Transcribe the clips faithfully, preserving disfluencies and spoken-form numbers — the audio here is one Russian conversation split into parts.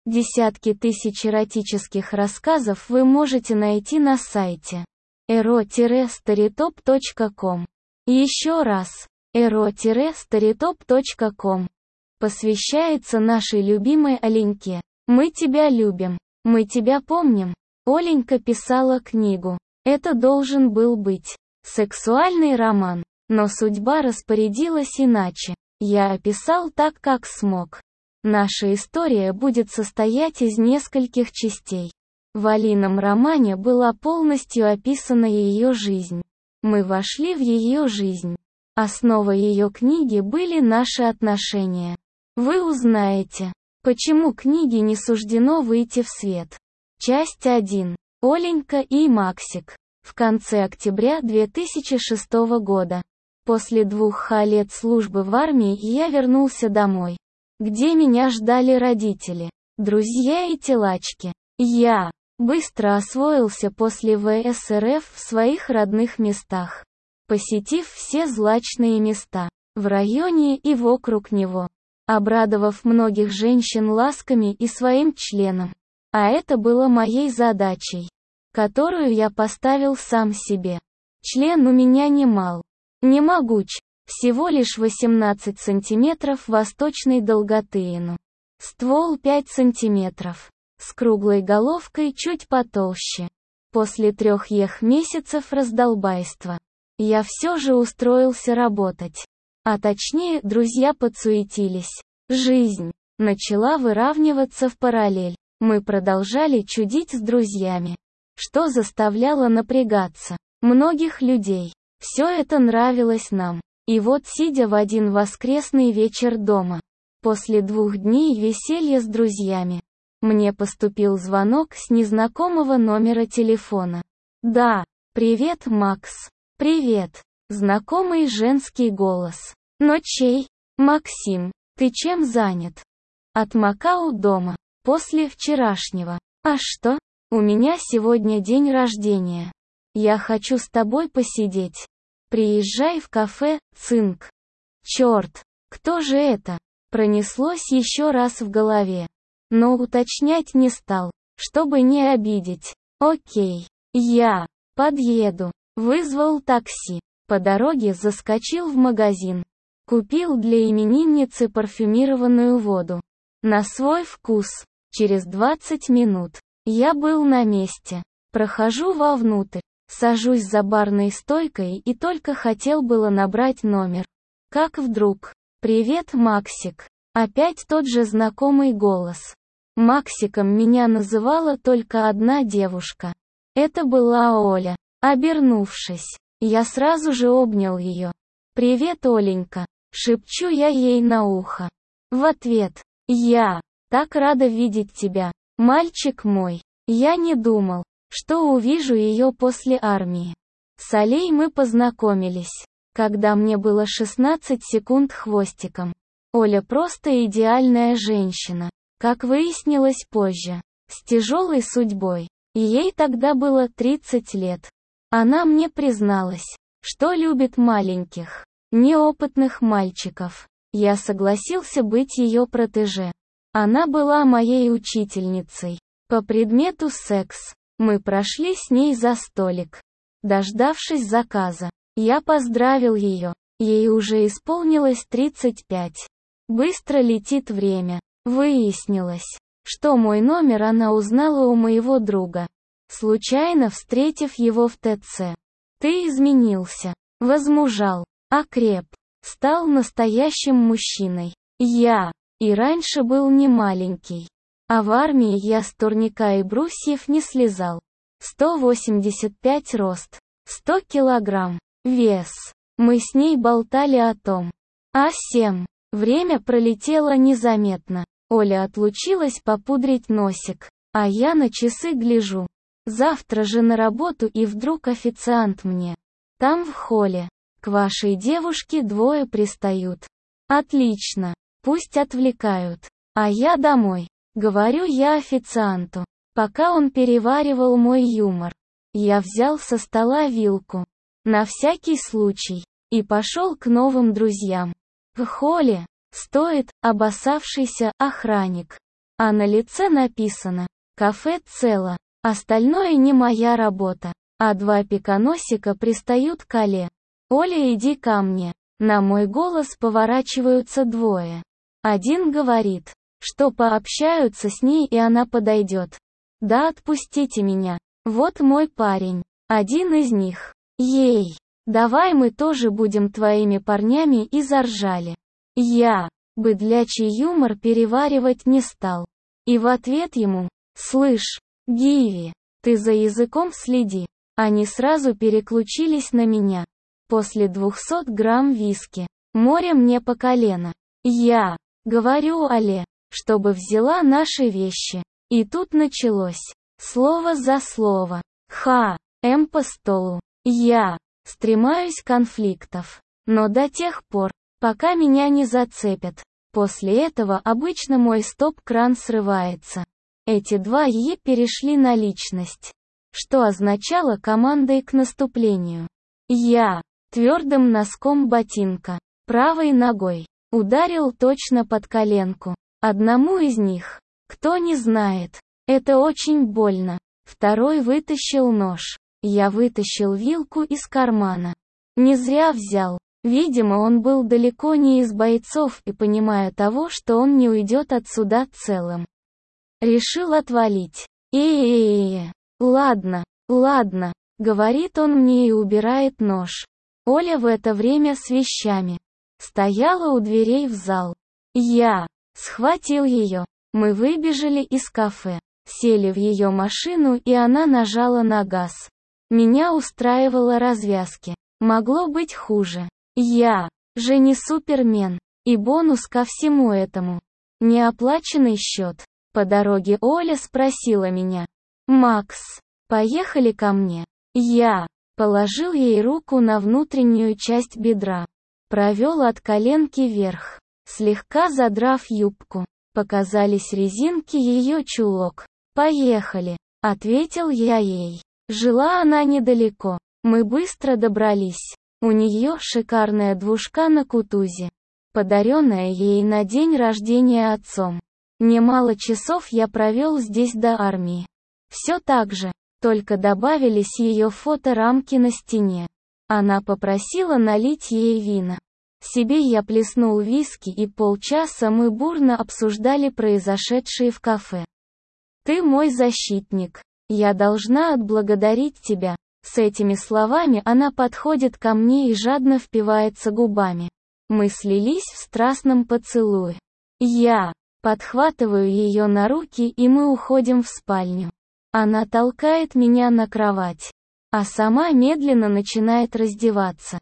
Десятки тысяч эротических рассказов вы можете найти на сайте эро старитоп точка ком. Еще раз, эро старитоп точка ком. Посвящается нашей любимой Оленьке. Мы тебя любим. Мы тебя помним. Оленька писала книгу. Это должен был быть сексуальный роман, но судьба распорядилась иначе. Я описал так, как смог. Наша история будет состоять из нескольких частей. В Алином романе была полностью описана ее жизнь. Мы вошли в ее жизнь. Основой ее книги были наши отношения. Вы узнаете, почему книге не суждено выйти в свет. Часть один. Оленька и Максик. В конце октября две тысячи шестого года. После двух лет службы в армии я вернулся домой, где меня ждали родители, друзья и телачки. Я быстро освоился после ВСРФ в своих родных местах, посетив все злачные места в районе и вокруг него, обрадовав многих женщин ласками и своим членом. А это было моей задачей, которую я поставил сам себе. Член у меня не мал, не могуч, всего лишь восемнадцать сантиметров восточной долготы, но ствол пять сантиметров, с круглой головкой чуть потолще. После трех ех месяцев раздолбайства, я все же устроился работать. А точнее, друзья подсуетились. Жизнь начала выравниваться в параллель. Мы продолжали чудить с друзьями, что заставляло напрягаться многих людей. Все это нравилось нам. И вот, сидя в один воскресный вечер дома, после двух дней веселья с друзьями, мне поступил звонок с незнакомого номера телефона. Да, привет, Макс. Привет. Знакомый женский голос. Но чей? Максим, ты чем занят? От Макао дома. После вчерашнего. А что? У меня сегодня день рождения. Я хочу с тобой посидеть. Приезжай в кафе «Цинк». Черт, кто же это? Пронеслось еще раз в голове. Но уточнять не стал, чтобы не обидеть. Окей, я подъеду. Вызвал такси. По дороге заскочил в магазин. Купил для именинницы парфюмированную воду. На свой вкус. Через двадцать минут я был на месте. Прохожу вовнутрь, сажусь за барной стойкой и только хотел было набрать номер. Как вдруг: «Привет, Максик». Опять тот же знакомый голос. Максиком меня называла только одна девушка. Это была Оля. Обернувшись, я сразу же обнял ее. «Привет, Оленька», — шепчу я ей на ухо. В ответ: «Я так рада видеть тебя, мальчик мой». Я не думал, что увижу ее после армии. С Олей мы познакомились, когда мне было шестнадцать секунд хвостиком. Оля просто идеальная женщина, как выяснилось позже, с тяжелой судьбой. Ей тогда было тридцать лет. Она мне призналась, что любит маленьких, неопытных мальчиков. Я согласился быть ее протеже. Она была моей учительницей по предмету секс. Мы прошли с ней за столик. Дождавшись заказа, я поздравил ее. Ей уже исполнилось тридцать пять. Быстро летит время. Выяснилось, что мой номер она узнала у моего друга, случайно встретив его в ТЦ. Ты изменился, возмужал, окреп, стал настоящим мужчиной. Я и раньше был не маленький. А в армии я с турника и брусьев не слезал. сто восемьдесят пять рост, сто килограмм, вес. Мы с ней болтали о том. А семь. Время пролетело незаметно. Оля отлучилась попудрить носик, а я на часы гляжу. Завтра же на работу, и вдруг официант мне: там в холле, к вашей девушке двое пристают. Отлично, пусть отвлекают. А я домой. Говорю я официанту, пока он переваривал мой юмор. Я взял со стола вилку, на всякий случай, и пошел к новым друзьям. В холле стоит обоссавшийся охранник. а на лице написано «Кафе цело, остальное не моя работа», а два пиконосика пристают к Оле. «Оля, иди ко мне». На мой голос поворачиваются двое. Один говорит, что пообщаются с ней и она подойдет. Да отпустите меня, вот мой парень. Один из них. Ей, давай мы тоже будем твоими парнями, и заржали. Я, быдлячий юмор переваривать не стал. И в ответ ему, слышь, Гиви, ты за языком следи. Они сразу переключились на меня. После двухсот грамм виски, море мне по колено. Я, говорю Оле, чтобы взяла наши вещи. И тут началось. Слово за слово. Ха, эм по столу. Я, стремаюсь конфликтов. Но до тех пор, пока меня не зацепят. После этого обычно мой стоп-кран срывается. Эти два е перешли на личность. Что означало командой к наступлению. Я, твердым носком ботинка, правой ногой, ударил точно под коленку. Одному из них, кто не знает, это очень больно. Второй вытащил нож. Я вытащил вилку из кармана. Не зря взял. Видимо, он был далеко не из бойцов и, понимая того, что он не уйдет отсюда целым, решил отвалить. «Э-э-э-э, ладно, ладно», — говорит он мне и убирает нож. Оля в это время с вещами стояла у дверей в зал. Я схватил ее. Мы выбежали из кафе, сели в ее машину, и она нажала на газ. Меня устраивало развязки. Могло быть хуже. Я же не Супермен. И бонус ко всему этому. Неоплаченный счет. По дороге Оля спросила меня: «Макс, поехали ко мне?» Я положил ей руку на внутреннюю часть бедра. Провел от коленки вверх, слегка задрав юбку. Показались резинки ее чулок. «Поехали», — ответил я ей. Жила она недалеко. Мы быстро добрались. У нее шикарная двушка на Кутузе, подаренная ей на день рождения отцом. Немало часов я провел здесь до армии. Все так же, только добавились ее фоторамки на стене. Она попросила налить ей вина. Себе я плеснул виски, и полчаса мы бурно обсуждали произошедшее в кафе. «Ты мой защитник. Я должна отблагодарить тебя». С этими словами она подходит ко мне и жадно впивается губами. Мы слились в страстном поцелуе. Я подхватываю ее на руки, и мы уходим в спальню. Она толкает меня на кровать, а сама медленно начинает раздеваться.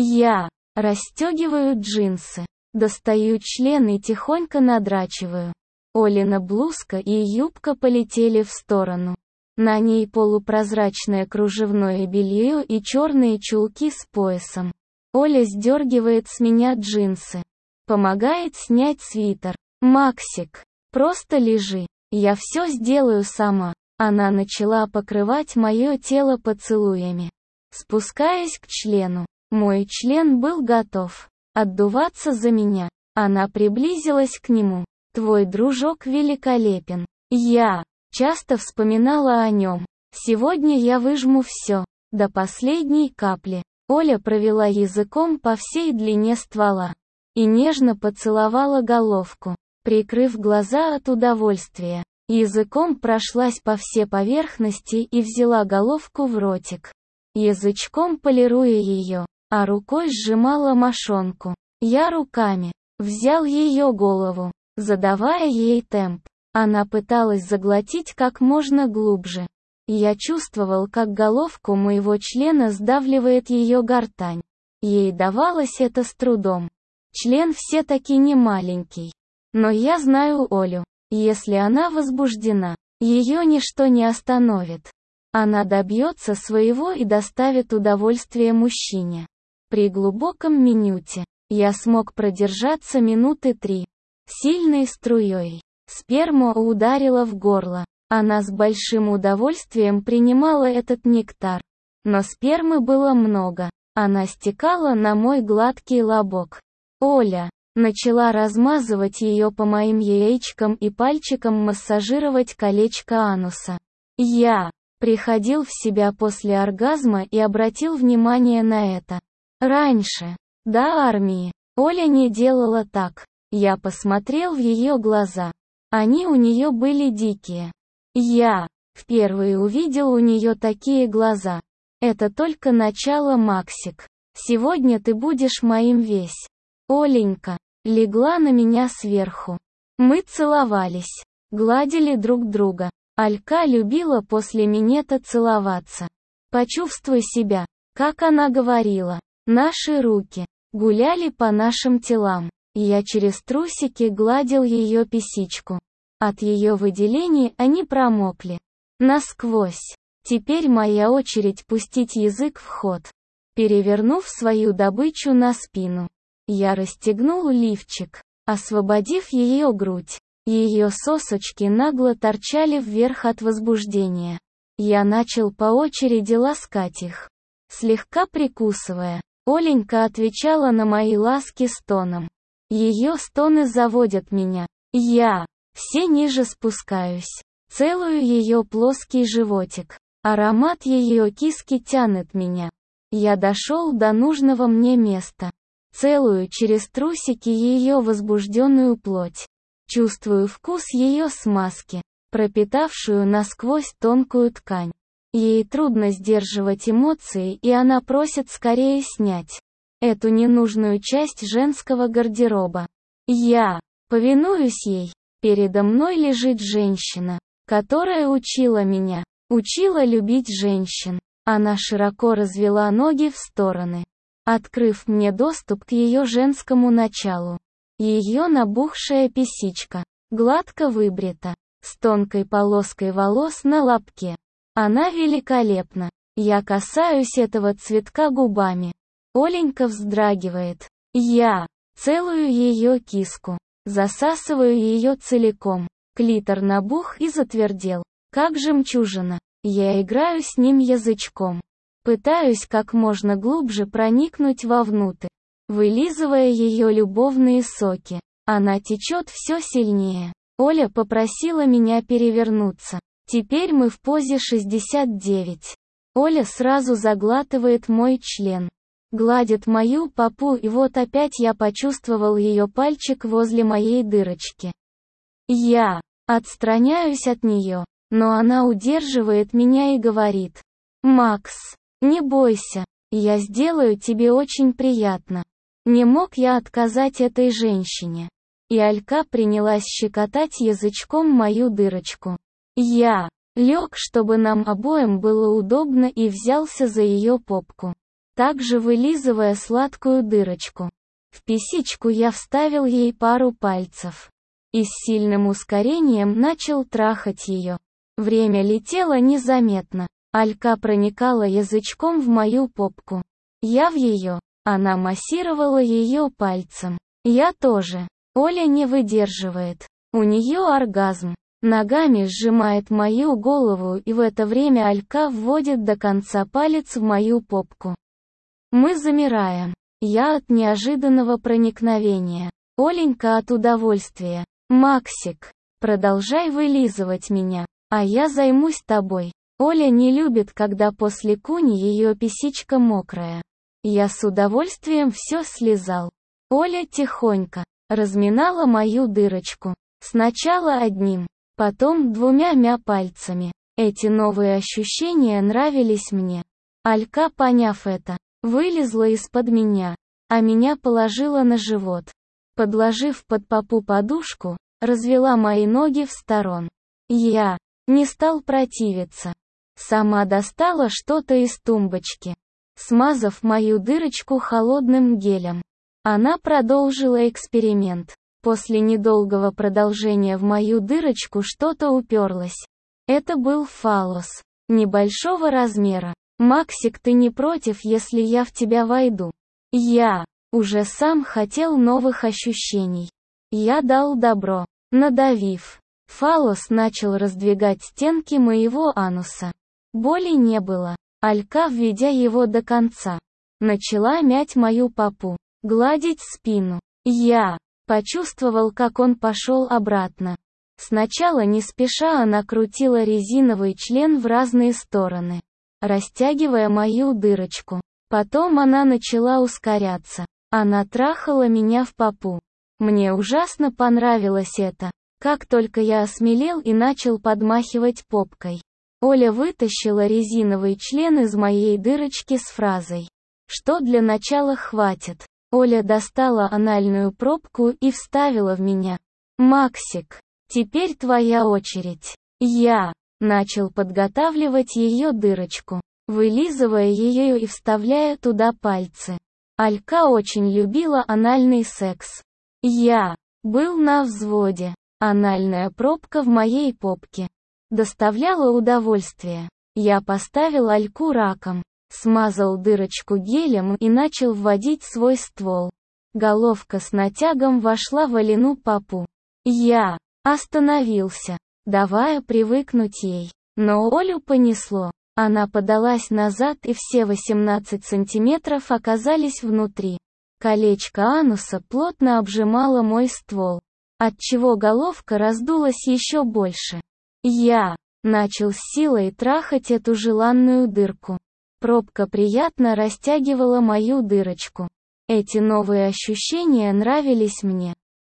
Я расстегиваю джинсы, достаю член и тихонько надрачиваю. Олина блузка и юбка полетели в сторону. На ней полупрозрачное кружевное белье и черные чулки с поясом. Оля сдергивает с меня джинсы. Помогает снять свитер. «Максик, просто лежи. Я все сделаю сама». Она начала покрывать мое тело поцелуями. Спускаясь к члену. Мой член был готов отдуваться за меня. Она приблизилась к нему. «Твой дружок великолепен. Я часто вспоминала о нем. Сегодня я выжму все, до последней капли». Оля провела языком по всей длине ствола и нежно поцеловала головку, прикрыв глаза от удовольствия. Языком прошлась по всей поверхности и взяла головку в ротик, язычком полируя ее, а рукой сжимала мошонку. Я руками взял ее голову, задавая ей темп. Она пыталась заглотить как можно глубже. Я чувствовал, как головку моего члена сдавливает ее гортань. Ей давалось это с трудом. Член все-таки не маленький. Но я знаю Олю. Если она возбуждена, ее ничто не остановит. Она добьется своего и доставит удовольствие мужчине. При глубоком минюте я смог продержаться минуты три. Сильной струей сперма ударила в горло. Она с большим удовольствием принимала этот нектар. Но спермы было много. Она стекала на мой гладкий лобок. «Оля, Начала размазывать ее по моим яичкам и пальчикам, массажировать колечко ануса. Я приходил в себя после оргазма и обратил внимание на это. Раньше, до армии, Оля не делала так. Я посмотрел в ее глаза. Они у нее были дикие. Я впервые увидел у нее такие глаза. Это только начало, Максик. Сегодня ты будешь моим весь. Оленька легла на меня сверху. Мы целовались, гладили друг друга. Алька любила после минета целоваться. Почувствуй себя, как она говорила. Наши руки гуляли по нашим телам. Я через трусики гладил ее писичку. От ее выделений они промокли насквозь. Теперь моя очередь пустить язык в ход. Перевернув свою добычу на спину, я расстегнул лифчик, освободив ее грудь. Ее сосочки нагло торчали вверх от возбуждения. Я начал по очереди ласкать их, слегка прикусывая. Оленька отвечала на мои ласки стоном. Ее стоны заводят меня. Я все ниже спускаюсь. Целую ее плоский животик. Аромат ее киски тянет меня. Я дошел до нужного мне места. Целую через трусики ее возбужденную плоть. Чувствую вкус ее смазки, пропитавшую насквозь тонкую ткань. Ей трудно сдерживать эмоции, и она просит скорее снять эту ненужную часть женского гардероба. Я повинуюсь ей. Передо мной лежит женщина, которая учила меня, учила любить женщин. Она широко развела ноги в стороны, открыв мне доступ к ее женскому началу. Ее набухшая писичка, гладко выбрита, с тонкой полоской волос на лобке. Она великолепна. Я касаюсь этого цветка губами. Оленька вздрагивает. Я целую ее киску, засасываю ее целиком. Клитор набух и затвердел, как жемчужина. Я играю с ним язычком. Пытаюсь как можно глубже проникнуть вовнутрь, вылизывая ее любовные соки. Она течет все сильнее. Оля попросила меня перевернуться. Теперь мы в позе шестьдесят девять. Оля сразу заглатывает мой член. Гладит мою попу, и вот опять я почувствовал ее пальчик возле моей дырочки. Я отстраняюсь от нее, но она удерживает меня и говорит: «Макс, не бойся, я сделаю тебе очень приятно». Не мог я отказать этой женщине. И Алька принялась щекотать язычком мою дырочку. Я лег, чтобы нам обоим было удобно, и взялся за ее попку, также вылизывая сладкую дырочку. В писичку я вставил ей пару пальцев и с сильным ускорением начал трахать ее. Время летело незаметно. Алька проникала язычком в мою попку. Я в ее. Она массировала ее пальцем. Я тоже. Оля не выдерживает. У нее оргазм. Ногами сжимает мою голову, и в это время Алька вводит до конца палец в мою попку. Мы замираем. Я от неожиданного проникновения. Оленька от удовольствия. «Максик, продолжай вылизывать меня, а я займусь тобой». Оля не любит, когда после куни ее писичка мокрая. Я с удовольствием все слезал. Оля тихонько разминала мою дырочку. Сначала одним, потом двумя пальцами. Эти новые ощущения нравились мне. Алька, поняв это, вылезла из-под меня, а меня положила на живот. Подложив под попу подушку, развела мои ноги в сторон. Я не стал противиться. Сама достала что-то из тумбочки, смазав мою дырочку холодным гелем. Она продолжила эксперимент. После недолгого продолжения в мою дырочку что-то уперлось. Это был фаллос. Небольшого размера. «Максик, ты не против, если я в тебя войду?» Я уже сам хотел новых ощущений. Я дал добро. Надавив, фаллос начал раздвигать стенки моего ануса. Боли не было. Алька, введя его до конца, начала мять мою попу, гладить спину. Я Почувствовал, как он пошел обратно. Сначала не спеша она крутила резиновый член в разные стороны, растягивая мою дырочку. Потом она начала ускоряться. Она трахала меня в попу. Мне ужасно понравилось это. Как только я осмелел и начал подмахивать попкой, Оля вытащила резиновый член из моей дырочки с фразой, что для начала хватит. Оля достала анальную пробку и вставила в меня. «Максик, теперь твоя очередь». Я начал подготавливать ее дырочку, вылизывая ее и вставляя туда пальцы. Алька очень любила анальный секс. Я был на взводе. Анальная пробка в моей попке доставляла удовольствие. Я поставил Альку раком, смазал дырочку гелем и начал вводить свой ствол. Головка с натягом вошла в Алину попу. Я остановился, давая привыкнуть ей. Но Олю понесло. Она подалась назад, и все восемнадцать сантиметров оказались внутри. Колечко ануса плотно обжимало мой ствол, отчего головка раздулась еще больше. Я начал с силой трахать эту желанную дырку. Пробка приятно растягивала мою дырочку. Эти новые ощущения нравились мне.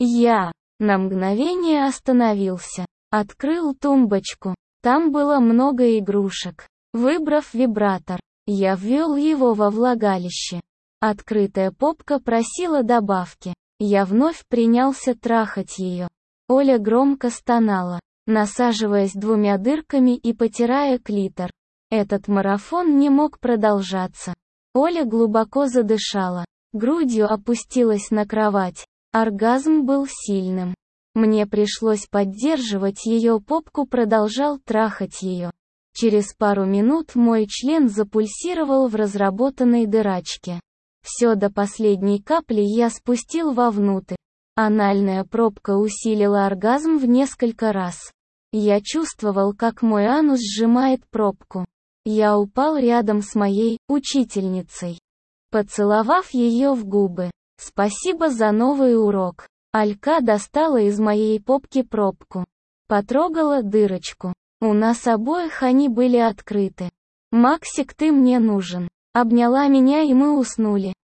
Я на мгновение остановился, открыл тумбочку. Там было много игрушек. Выбрав вибратор, я ввел его во влагалище. Открытая попка просила добавки. Я вновь принялся трахать ее. Оля громко стонала, насаживаясь двумя дырками и потирая клитор. Этот марафон не мог продолжаться. Оля глубоко задышала, грудью опустилась на кровать. Оргазм был сильным. Мне пришлось поддерживать ее попку, продолжал трахать ее. Через пару минут мой член запульсировал в разработанной дырочке. Все до последней капли я спустил вовнутрь. Анальная пробка усилила оргазм в несколько раз. Я чувствовал, как мой анус сжимает пробку. Я упал рядом с моей учительницей, поцеловав ее в губы. Спасибо за новый урок. Алька достала из моей попки пробку. Потрогала дырочку. У нас обоих они были открыты. «Максик, ты мне нужен». Обняла меня, и мы уснули.